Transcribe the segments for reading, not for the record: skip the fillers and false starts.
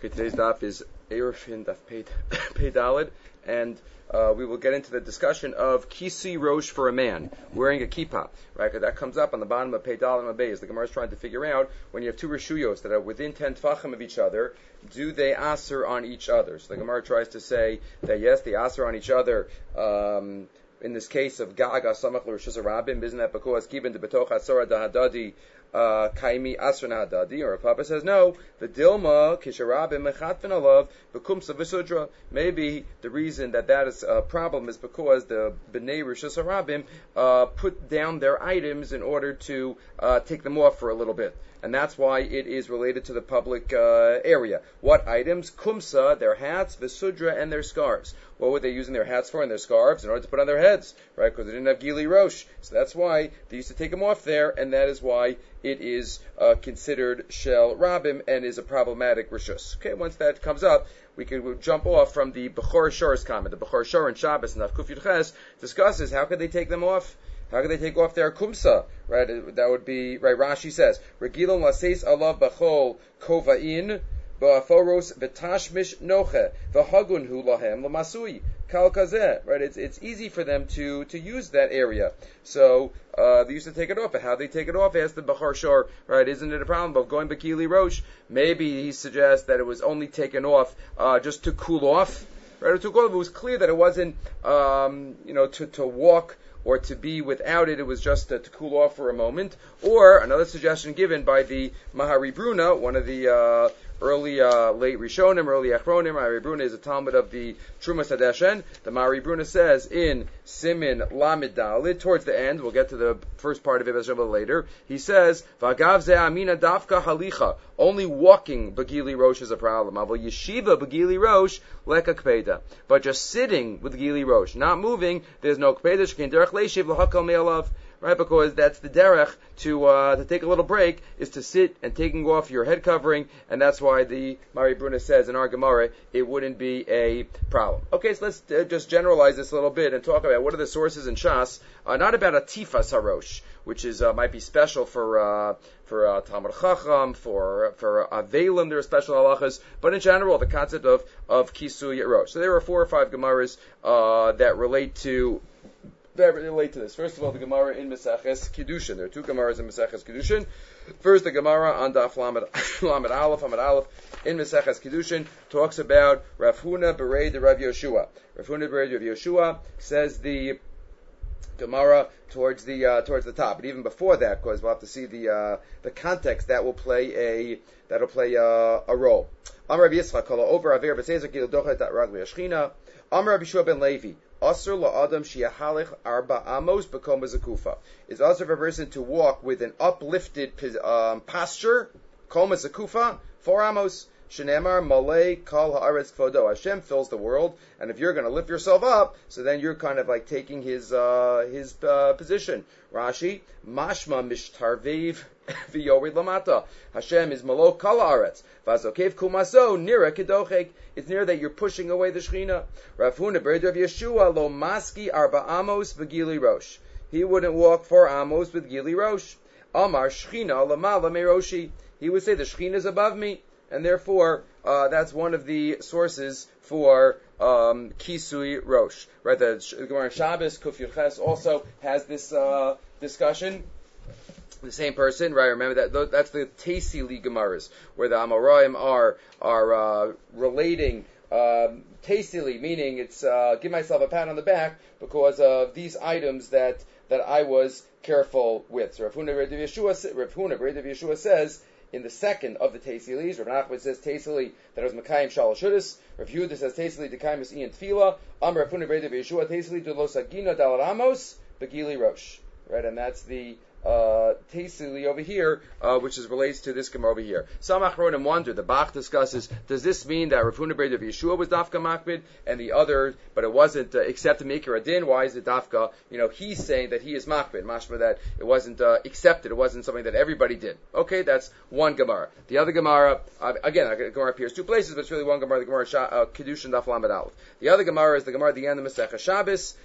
Okay, today's daf is Erefin Daf Pei Daled, and we will get into the discussion of Kisi Rosh for a man, wearing a kippah, right? Because that comes up on the bottom of Pei Daled and Beis. The Gemara is trying to figure out, when you have two Rishuyos that are within 10 tfachim of each other, do they aser on each other? So the Gemara tries to say that yes, they aser on each other, in this case of Gaga Samach L'Rishus Rabim, isn't that because Kibin de Betoch Asora Dahadadi Kaimi Asrana Hadadi, or Papa says no, the Dilma Kisharabim Mechatvin Alav Bekumsa Visudra. Maybe the reason that is a problem is because the Bnei Rishus Harabim put down their items in order to take them off for a little bit. And that's why it is related to the public area. What items? Kumsa, their hats, Visudra, and their scarves. What were they using their hats for and their scarves? In order to put on their heads, right? Because they didn't have Gili Rosh. So that's why they used to take them off there, and that is why it is considered Shel Rabim and is a problematic Rishus. Okay, once that comes up, we can jump off from the Bechor Shor's comment. The Bechor Shor in Shabbos and Kuf Yud Ches discusses how could they take them off? How can they take off their kumsa? Right, that would be right. Rashi says, "Regilon laseis alav b'chol kovain ba'foros v'tashmish noche v'hagun hu lahem l'masui kal kazeh." Right, it's easy for them to use that area. So they used to take it off. But how they take it off? Asked the Bechor Shor. Right, isn't it a problem of going b'kili rosh? Maybe he suggests that it was only taken off just to cool off. Right, to cool off. It was clear that it wasn't to walk or to be without it. It was just to cool off for a moment. Or another suggestion given by the Mahari Bruna, one of the early late Rishonim, early Achronim. Mahari Bruna is a Talmud of the Trumas Hadeshen. The Mahari Bruna says in Simin Lamed Dalid, towards the end, we'll get to the first part of it later, he says, V'agav ze amina dafka halicha, only walking Begili Rosh is a problem. Avol yeshiva Begili Rosh leka kpeda. But just sitting with Gili Rosh, not moving, there's no kpeda, shkein derech leishiv l'hakal me'alav. Right, because that's the derech to take a little break, is to sit and taking off your head covering, and that's why the Mari Bruna says in our Gemara it wouldn't be a problem. Okay, so let's just generalize this a little bit and talk about what are the sources in Shas, not about a tifas harosh, which is might be special for Talmud Chacham, for Avelim, there are special halachas, but in general the concept of kisui rosh. So there are 4 or 5 Gemaras that relate to this. First of all, the Gemara in Maseches Kiddushin. There are 2 Gemaras in Maseches Kiddushin. First, the Gemara on Daf Lamed Aleph in Maseches Kiddushin talks about Rav Huna Berei de Rav Yoshua. Rav Huna Berei de Rav Yoshua says the Gemara towards the top, but even before that, because we'll have to see the context that will play a role. Amar Rabbi Yitzchak kol over aver b'sezer kil dochet ragli yashchina. Amar Rabbi Shua ben Levi. Asur la'adam shiyahalech arba amos b'kom zakufa. It's also for a person to walk with an uplifted posture, kol zakufa, 4 amos. Shenemar malay kal haaretz kvodo. Hashem fills the world, and if you're going to lift yourself up, so then you're kind of like taking his position. Rashi, mashma mishtarvev v'yorid lamata. Hashem is malo kal haaretz. Vazokev kumaso nira kedochek. It's near that you're pushing away the Shechina. Rav Huna Berei Rav Yeshua lo maski arba amos v'gili rosh. He wouldn't walk 4 amos with gili rosh. Amar Shechina lamala meroshi. He would say the Shechina is above me. And therefore, that's one of the sources for Kisui Rosh. Right, the Gemara Shabbos, Kuf Yud Ches, also has this discussion. The same person, right? Remember that's the Teisili Gemaras, where the Amoraim are relating Teisili, meaning it's give myself a pat on the back because of these items that I was careful with. So Rav Huna Berei Rav Yeshua says, in the second of the Teisilis, Rav Nachman says Teisili that it was Mekayim Shalosh Hudas. Rav Yehuda says Teisili Dekayim is Ian Tefila. Rav Huna Berei Rav Yeshua Teisili de Los Agina Dal Ramos Begili Rosh. Right, and that's the Teisili over here, which relates to this Gemara over here. Some Achronim wonder, the Bach discusses, does this mean that Rav Huna Berei Rav Yeshua was Dafka Makbid, and the other, but it wasn't except to Mikra Adin? Why is it Dafka? He's saying that he is Makbid, mashma that it wasn't accepted, it wasn't something that everybody did. Okay, that's one Gemara. The other Gemara, again, the Gemara appears 2 places, but it's really one Gemara, the Gemara Kiddushin Daf Lamed Aleph. The other Gemara is the Gemara at the end of Masechah Shabbos,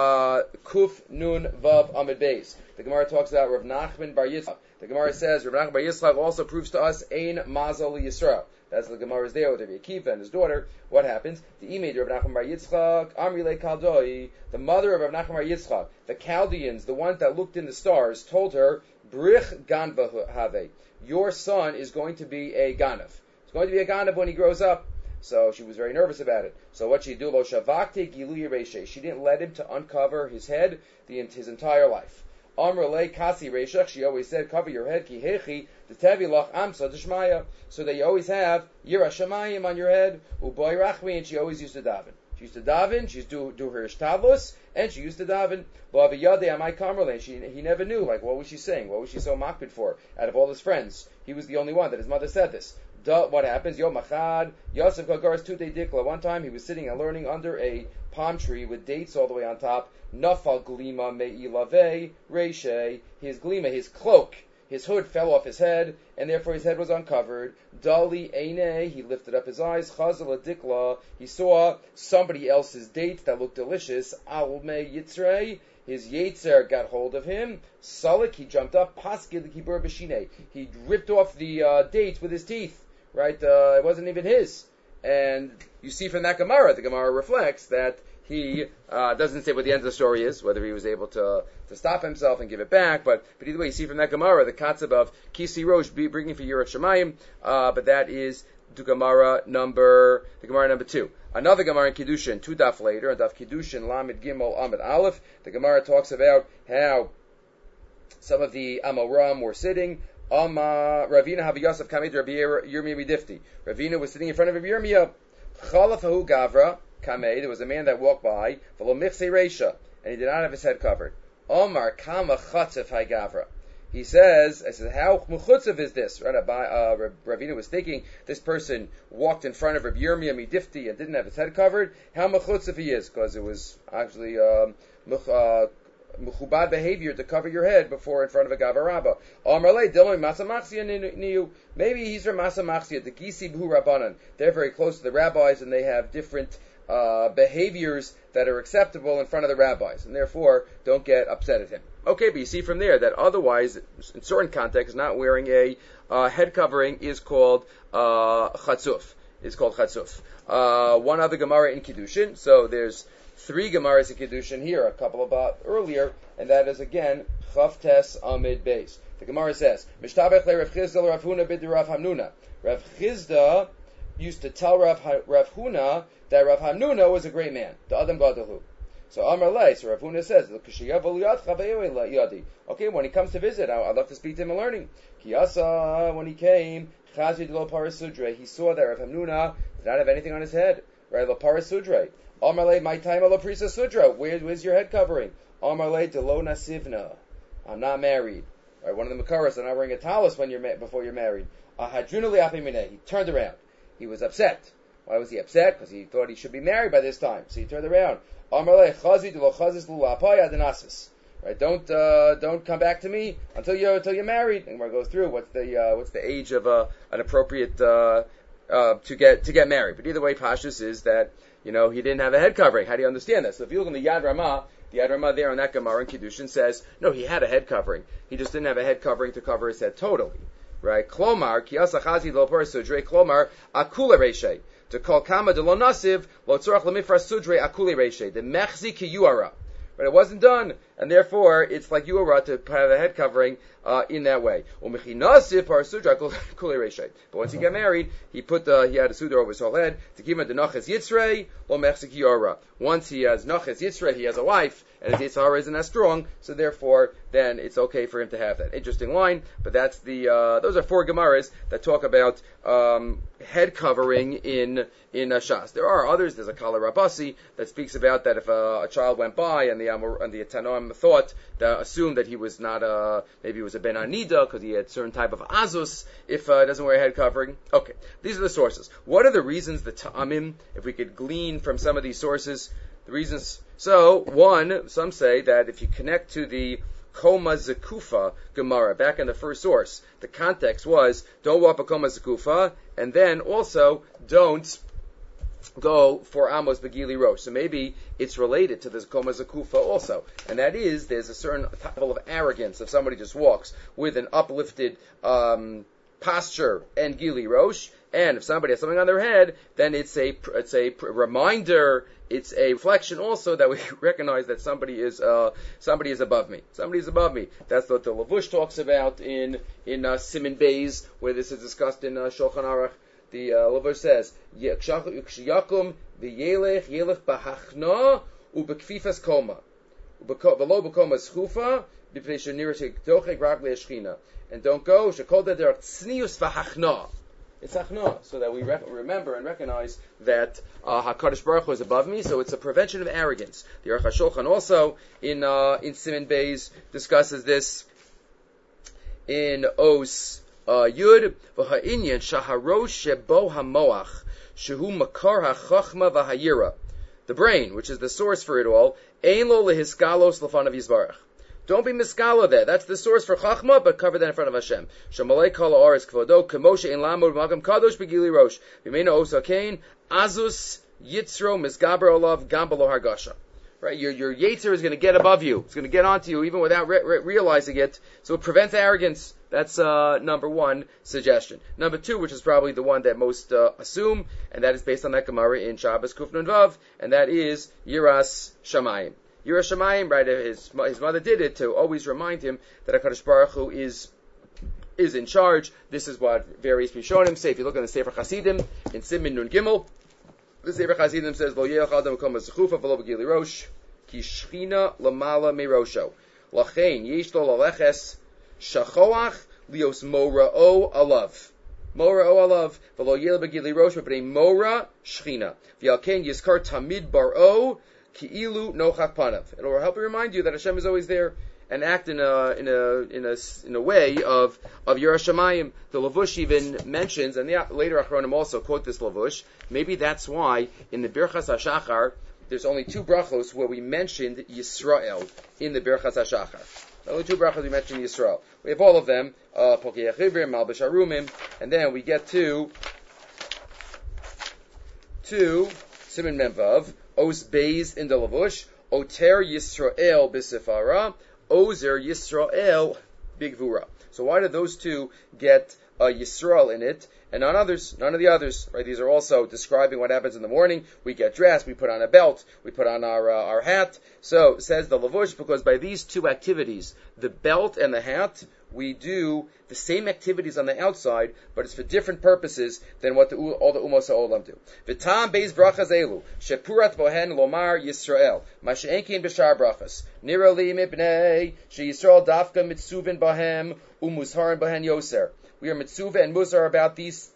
Kuf Nun Vav Amid Beis. The Gemara talks about Rav Nachman Bar Yitzchak. The Gemara says Rav Nachman Bar Yitzchak also proves to us Ein Mazal Yisrael. That's the Gemara is there with Rabbi Akiva and his daughter. What happens? The mother of Rav Nachman bar Yitzchak, the Chaldeans, the ones that looked in the stars, told her, Brich Ganva Have, your son is going to be a Ganav. He's going to be a Ganav when he grows up. So she was very nervous about it. So what she do? Lo shavakte giluy reishe. She didn't let him to uncover his head his entire life. Amrle kasi reishach. She always said, cover your head. Ki hechi detevi lach amsa deshmaya. So that you always have yira shamayim on your head. Uboy rachmi. And she always used to daven. She used to daven. She used to do her ishtavos, and she used to daven. He never knew. Like, what was she saying? What was she so makbid for? Out of all his friends, he was the only one that his mother said this. What happens? Yom Achad, Yosef Gagaris Tude Dikla. One time he was sitting and learning under a palm tree with dates all the way on top. Nafal Glima Me'ilave Reishe. His glima, his cloak, his hood fell off his head, and therefore his head was uncovered. Dali Eine, he lifted up his eyes. Chazal Dikla, he saw somebody else's date that looked delicious. Al Me Yitzrei. His Yetzer got hold of him. Salik, he jumped up. Paskid Kibur Bashine. He ripped off the dates with his teeth. Right? It wasn't even his. And you see from that Gemara, the Gemara reflects that he doesn't say what the end of the story is, whether he was able to stop himself and give it back, but either way, you see from that Gemara, the Katzav of Kisi Rosh, bringing for Yirat Shemayim, but that is the Gemara number 2. Another Gemara in Kiddushin, 2 daf later, on daf Kiddushin, Lamed Gimel, Amid Aleph, the Gemara talks about how some of the Amoram were sitting. Ravina Havi Yosef Kamed Rabbi Yirmiyah Midifti. Ravina was sitting in front of Rabbi Yirmiyah. Chalafahu Gavra Kamed. There was a man that walked by. V'lo Michse Reisha, and he did not have his head covered. Omar Kama Chatzef Hai Gavra. He says, how mechutzav is this? Right? Ravina was thinking this person walked in front of Rabbi Yirmiyah Midifti and didn't have his head covered. How mechutzav he is, because it was actually mechubad behavior to cover your head before in front of a gavarabba. Maybe he's from Masa Machzia, the Gisi B'hu Rabbanan. They're very close to the rabbis and they have different behaviors that are acceptable in front of the rabbis, and therefore don't get upset at him. Okay, but you see from there that otherwise, in certain contexts, not wearing a head covering is called chatzuf. One other Gemara in Kiddushin. So there's 3 Gemaras in Kiddushin here, a couple about earlier, and that is again Chavtes Amid Beis. The Gemara says, Mishtabech le Rav Chizda le Rav Huna bid Rav Hamnuna. Rav Chizda used to tell Rav Huna that Rav Hamnuna was a great man, the Adam Gadolu. So Amar Lei, so Rav Huna says, okay, when he comes to visit, I'd love to speak to him and learning. Kiyasa, when he came, Chazid lo Parasudre, he saw that Rav Hamnuna did not have anything on his head. Right, lo Parasudre. Amarle, my time ala prisa sudra. Where's your head covering? Amarle de lo nasivna. I'm not married. Right, one of the Makaras are not wearing a talis before you're married. Ahadruna liapimine. He turned around. He was upset. Why was he upset? Because he thought he should be married by this time. So he turned around. Amarle chazi de lo chazis lulapaya denasis. Right, don't come back to me until you're married. And we'll go through what's the age of an appropriate to get married. But either way, Pashtus is that he didn't have a head covering. How do you understand that? So if you look in the Yad Ramah there on that Gemara in Kiddushin says, no, he had a head covering. He just didn't have a head covering to cover his head totally. Right? Klomar, Kiyasa Chazi lo par sudre, Klomar, Akula Reshe. To call Kama de lo nasiv, lo tzorach lemifra sudre Akuli Reshe. The Mechzi ki yuara. But it wasn't done, and therefore it's like yuara to have a head covering in that way. But once he got married, he had a sudra over his whole head to give him the naches yitzrei lo mechzik yuara. Once he has naches yitzrei, he has a wife, and his yitzhara isn't as strong, so therefore then it's okay for him to have that. Interesting line, but that's those are 4 Gemaras that talk about head covering in Shas. There are others. There's a Kala Rabasi that speaks about that if a child went by and the Tanoim thought, assumed that he was not maybe he was a Ben Anida because he had certain type of azus if doesn't wear a head covering. Okay, these are the sources. What are the reasons, the ta'amim, if we could glean from some of these sources, the reasons? So, one, some say that if you connect to the Koma Zekufa Gemara, back in the first source, the context was, don't walk a Koma Zekufa, and then also, don't go for Amos Begili Rosh. So maybe it's related to this Koma Zakufa also. And that is, there's a certain level of arrogance if somebody just walks with an uplifted posture and Gili Rosh. And if somebody has something on their head, then it's a reminder, it's a reflection also that we recognize that somebody is above me. Somebody is above me. That's what the Lavush talks about in Siman Beis, where this is discussed in Shulchan Aruch. The Lavush says, "Yakum v'yelech b'hachna u'b'kfifas koma v'lo b'koma schufa b'pnei shenirah tochek raglei shchina." And don't go shekol derech tznius v'hachna. It's hachna, so that we remember and recognize that HaKadosh Baruch Hu is above me, so it's a prevention of arrogance. The Aruch HaShulchan also in Siman Beis discusses this in Os Yud v'ha'inyan shaharosh shebo hamoach shehu makar ha'chachma v'hayira. The brain, which is the source for it all, ein lo lehiskalos l'fanav Yisbarach. Don't be miskala there. That's the source for Chachma, but cover that in front of Hashem. Shamalei kol ha'aretz kvodo, kemoshe ein lamod magam kadosh begili rosh. V'meina osa kain, azus yitzro misgaber olav gam below hargasha. Right? Your yetzer is going to get above you. It's going to get onto you even without realizing it. So it prevents arrogance. That's number one suggestion. Number two, which is probably the one that most assume, and that is based on that Gemara in Shabbos Kuf Nun Vav, and that is Yiras Shamayim. Yiras Shamayim, right? His mother did it to always remind him that HaKadosh Baruch Hu is in charge. This is what various Rishonim say. If you look in the Sefer Chasidim in Siman Nun Gimel, the Sefer Chasidim says, "Lo yelech adam makom hazechufa v'lo b'gili rosh, ki shchina lamala meirosho. Lachein yesh lo laleches shachoach lios mora'o alav. Mora'o alav v'lo yelech b'gili rosh v'bnei mora shchina. V'yalkein yizkar tamid bar'o ki'ilu nochach panav." It will help you remind you that Hashem is always there, and act in a way of Yiras Shamayim. The Lavush even mentions, and the later Achronim also quote this Lavush. Maybe that's why in the Birchas HaShachar there's only two brachos where we mentioned Yisrael in the Birchas HaShachar. The only two brachos we mentioned Yisrael. We have all of them, Pokei Achivrim, Malbish Arumim, and then we get to Siman Memvav, Os Beis in the Lavush, Oter Yisrael B'Sifara, Ozer Yisrael Bigvura. So why did those two get Yisrael in it, and none of the others? Right? These are also describing what happens in the morning. We get dressed, we put on a belt, we put on our hat. So says the Lavush, because by these two activities, the belt and the hat, we do the same activities on the outside, but it's for different purposes than what all the Umos HaOlam do. V'tam beis brachas elu, shepurat bohen lomar Yisrael, ma she'enkin b'shar brachas, nira li mipnei, she'Yisrael dafka mitzuvin bahem, umuzharin bahen yoser. We are mitzuva and muzar about these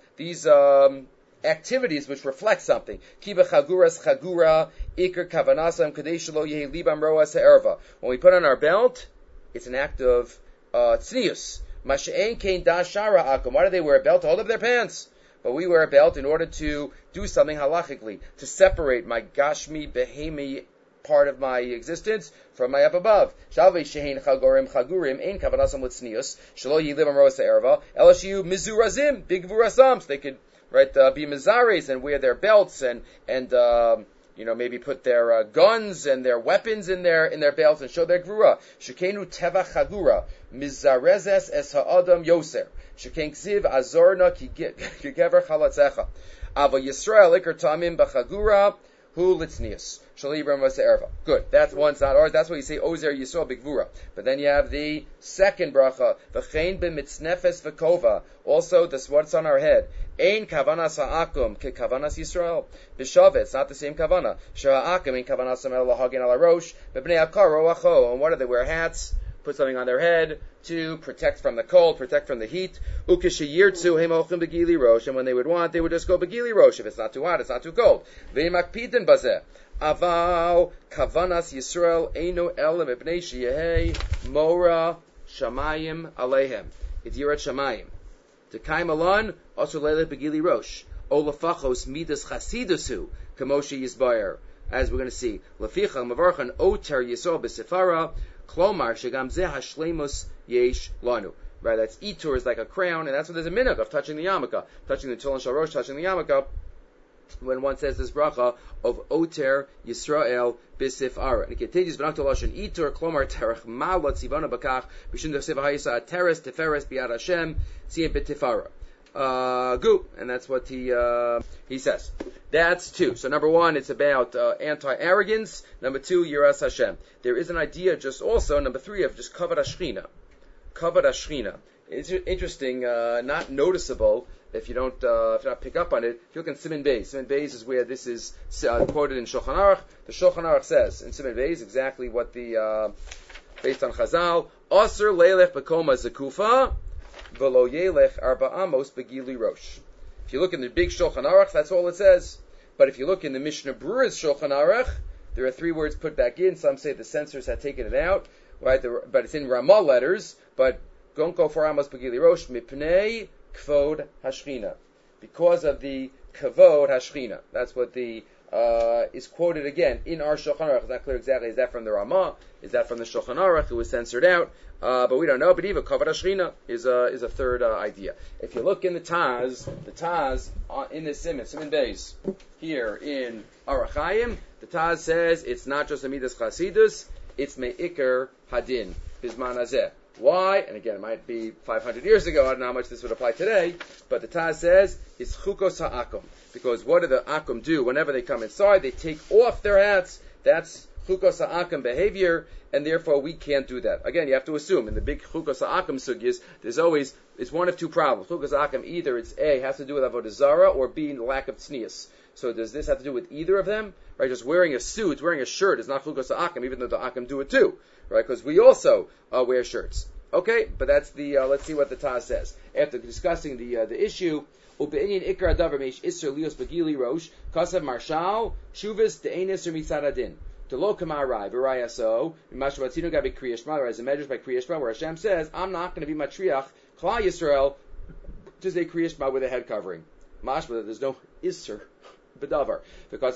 activities which reflect something. Kiba chaguras chagura, ikar kavanasam, kadesh lo yehi libam roas ha'erva. When we put on our belt, it's an act of tznius. Masha'en kain da shara akum. Why do they wear a belt? To hold up their pants. But we wear a belt in order to do something halachically, to separate my gashmi behemi part of my existence from my up above. Shalvei shehein chagorim chagurim ein kavanasam litznius shelo yilibam roas ha'erva elashiu mizurazim big vurasam. So they could be mizares and wear their belts and maybe put their guns and their weapons in their belts and show their gvura. Shekenu teva chagura mizarezes es ha'adam yoser. Sheken ksiv azorna ki gever chalatzecha. Ava Yisrael ikar tamim b'chagura hu litznius. Shalibram was erva. Good. That's one's not ours. That's why you say Ozer Yisrael Bigvura. But then you have the second bracha, v'chein b'mitznefes v'kova. Also, this what's on our head. Ein kavanas ha'akum ke kavanas Yisrael. B'shavet, it's not the same kavana. Sha'akum ein kavanas ha'mel lahagin ala rosh. B'bnei akar roacho. And what do they wear? Hats. Put something on their head to protect from the cold, protect from the heat. Ukeshiyirtzu hemochim begili rosh. And when they would want, they would just go begili rosh. If it's not too hot, it's not too cold. V'yimakpidin bazeh. Aval kavanas Yisrael eino elam ibnei sheyehei mora shamayim aleihem. It's yirat shamayim. T'kaim alon also leileh begili rosh. O lefachos midas chasidusu kamoshe yisbayer. As we're going to see, leficha mavarchan oter Yisrael b'sifara klomar shegam zeh hashleimus yesh lanu. Right, that's itur is like a crown, and that's what there's a minhag of touching the yarmulke, touching the Tolon Shal Rosh, touching the yarmulke. when one says this bracha of Oter Yisrael B'Sif Ara. And it continues, V'nakta Lashon Itur, Klomar Terech Ma'alot Tzivana Bakach, B'Shun Dechsev HaYisa Teres Teferes B'Yad Hashem, Tziyim B'Tifara. And that's what he says. That's two. So number one, it's about anti-arrogance. Number two, Yiras Hashem. There is an idea just also, number three, of just Kavod HaShechina. Kavod HaShechina. It's interesting, not noticeable if you don't pick up on it. If you look in Siman Beis, Siman Beis is where this is quoted in Shulchan Aruch. The Shulchan Aruch says in Siman Beis exactly what the based on Chazal, Aser leilech b'koma zekufa v'lo yelech arba amos begili rosh. If you look in the big Shulchan Aruch, that's all it says. But if you look in the Mishnah Berurah's Shulchan Aruch, there are three words put back in. Some say the censors had taken it out, right? But it's in Ramah letters. But don't go for amos begili rosh mipnei kvod hashchina, because of the kavod hashchina. That's what the is quoted again in our Shulchan Aruch. It's not clear exactly. Is that from the Ramah? Is that from the Shulchan Aruch? It was censored out, but we don't know. But even kavod hashchina is a third idea. If you look in the Taz in the Siman Beis here in Aruch Chaim, the Taz says it's not just a midas chasidus, it's me'ikar hadin bizman hazeh. Why? And again, it might be 500 years ago. I don't know how much this would apply today. But the Taz says it's chukos ha'akum. Because what do the akum do? Whenever they come inside, they take off their hats. That's chukos ha'akum behavior, and therefore we can't do that. Again, you have to assume in the big chukos ha'akum sugyas, it's one of two problems. Chukos ha'akum, either it's A, has to do with avodah zarah, or B, the lack of tznius. So does this have to do with either of them? Right? Just wearing a suit, wearing a shirt is not chukos ha'akum, even though the akum do it too. Right? Because we also wear shirts. Okay, but that's the. Let's see what the Taz says after discussing the issue. Ubeinian ikar adavar meish iser lios begili rosh kasav marshal shuvas de'enis or mitzaradin. To lo kamarai v'rayaso mashvatzino gabi kriyashma. As a measures by kriyashma, where Hashem says, "I'm not going to be matriach klal Yisrael to say kriyashma with a head covering." Mashma, there's no iser. Bedavar, because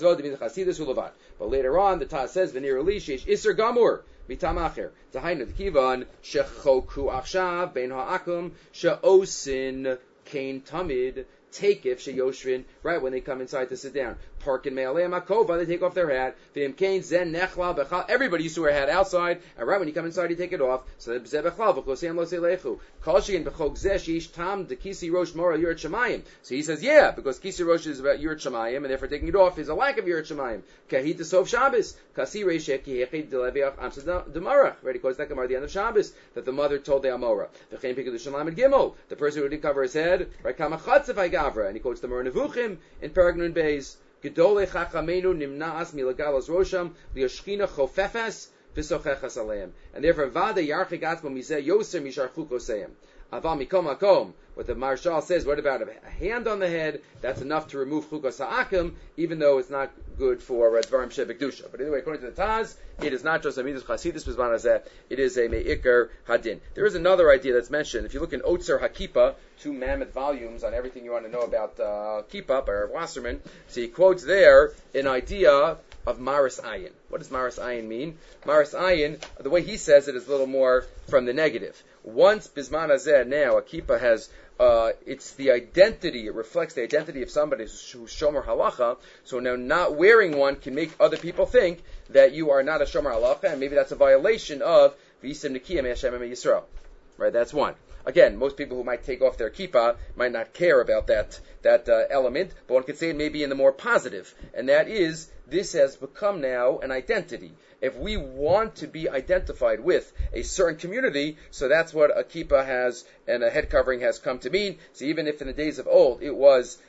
but later on the Taz says v'nir li sheish iser gamur mitamacher tahainu kivan shechoku achshav bein ha'akum she'osin kain tamid takif sheyoshvin, right when they come inside to sit down. Parkin me'alei makova, they take off their hat. V'im kain zen nechla bechal. Everybody used to wear a hat outside, and right when you come inside, you take it off. So b'zeh bechal v'chosem lo seilechu. Kol shein b'chok zeh sheish tam de kisi rosh mora yurat shemayim. So he says, yeah, because kisi rosh is about yurat shemayim, and therefore taking it off is a lack of yurat shemayim. Kahid sof Shabbos. Kasi reishek yechid deleviach amsa demarach. Right, he quotes that Gemara at the end of Shabbos that the mother told the Amora. V'chein pikadu shalam and gimel. The person who didn't cover his head, right, kama chatzef gavra, and he quotes the Moreh Nevuchim in Paragnun Beis. Gedolei chachamenu nimnaas milagalos rosham liyoshchina chofefes v'sochechas aleim. And therefore, vada yarchik atzmo mizeh yoser mishar chukoseim. Aval mikom hakom. What the Marshal says, what about a hand on the head? That's enough to remove chukos ha'akim, even though it's not good for dvarim shebekdusha. But anyway, according to the Taz, it is not just a midas chasidus b'zman hazeh, it is a me'ikar hadin. There is another idea that's mentioned. If you look in Otzer HaKippa, 2 mammoth volumes on everything you want to know about Kippa by Rav Wasserman, so he quotes there an idea of Maris Ayin. What does Maris Ayin mean? Maris Ayin, the way he says it is a little more from the negative. Once Bizman Hazeh, now a Kippa has it's the identity, it reflects the identity of somebody who's Shomer Halacha, so now not wearing one can make other people think that you are not a Shomer Halacha, and maybe that's a violation of V'yisem Nekiyah Me'Hashem Yisrael. Right, that's one. Again, most people who might take off their kippah might not care about that element, but one could say it may be in the more positive, and that is, this has become now an identity. If we want to be identified with a certain community, so that's what a kippah has and a head covering has come to mean. So even if in the days of old it was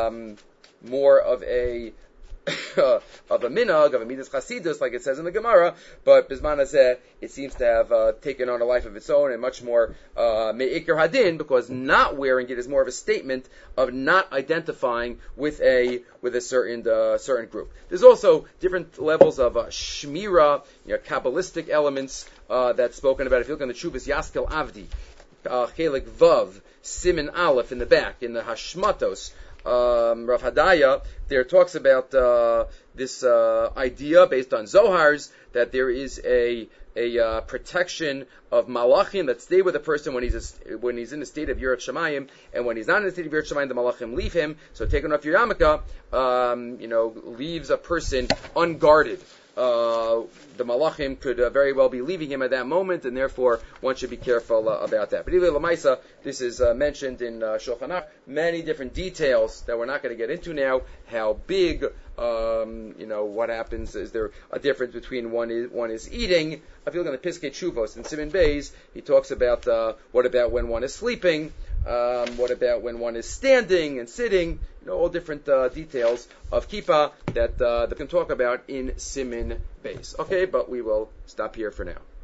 more of a of a minhag, of a midas chasidus, like it says in the Gemara, but Bizman Hazeh, it seems to have taken on a life of its own and much more me'ikar hadin, because not wearing it is more of a statement of not identifying with a certain group. There's also different levels of shmira, Kabbalistic elements that's spoken about. If you look on the Chuvas Yaskel Avdi, Chelik Vav, Siman Aleph in the back, in the Hashmatos, Rav Hadaya there talks about this idea based on Zohars that there is a protection of malachim that stay with a person when he's in a state of Yirat Shamayim, and when he's not in a state of Yirat Shamayim, the malachim leave him. So taking off your yarmulke, leaves a person unguarded. The malachim could very well be leaving him at that moment, and therefore one should be careful about that. But Ilay Lamaisa, this is mentioned in Shulchan Aruch, many different details that we're not going to get into now. How big, what happens? Is there a difference between one is eating? If you look at the Piskei Teshuvos in Siman Beis, he talks about what about when one is sleeping? What about when one is standing and sitting? All different details of kippah that they can talk about in Siman Beis. Okay, but we will stop here for now.